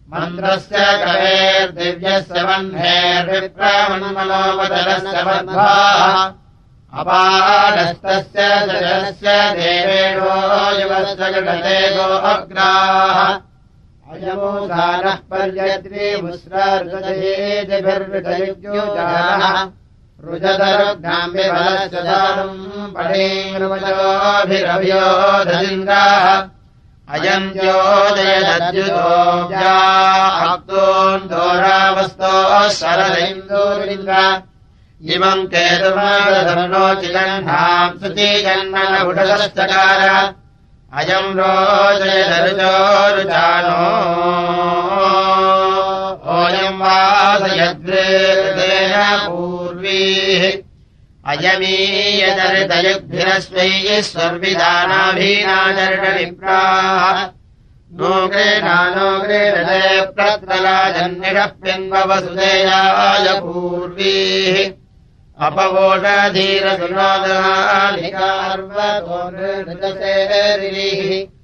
मन्त्रस्य कवेर्दिव्यस्य वह्नेर्विप्रामन्मनोपतरस्य बद्धाः अपादस्तस्य जगस्य देवेणो युवस्य गणतेजो अग्राः अयमोदानः पर्यद्री मुस्रार्गजेदिभिर्विजयुज्योजानः रुजदरुग्नाम्बिबलस्य दानम् पणीर्वचोभिरभ्योदजिन्द्राः अयम् ज्योदयदद्युतोऽव्या अक्तोन्दोरावस्तोः शरदैन्दोरिन्द्र इमम् केतुमादधर्णोचिगन्धाम् सुतीजन्मनहुडश्चकार अयम् रोजयदरुचोरुचानो ओयम् वासयद्वेदेन पूर्वीः अयमीयदरितयुग्भिरस्वैः स्वर्विदानाभीनाचरणविप्राः नो गृह्णानोगृह्णते प्रत्रलाजन्निरप्यन्ववसुदेयाय पूर्वीः अपवोषधीरसुनोदनालिकार्वतो नृजसेरिः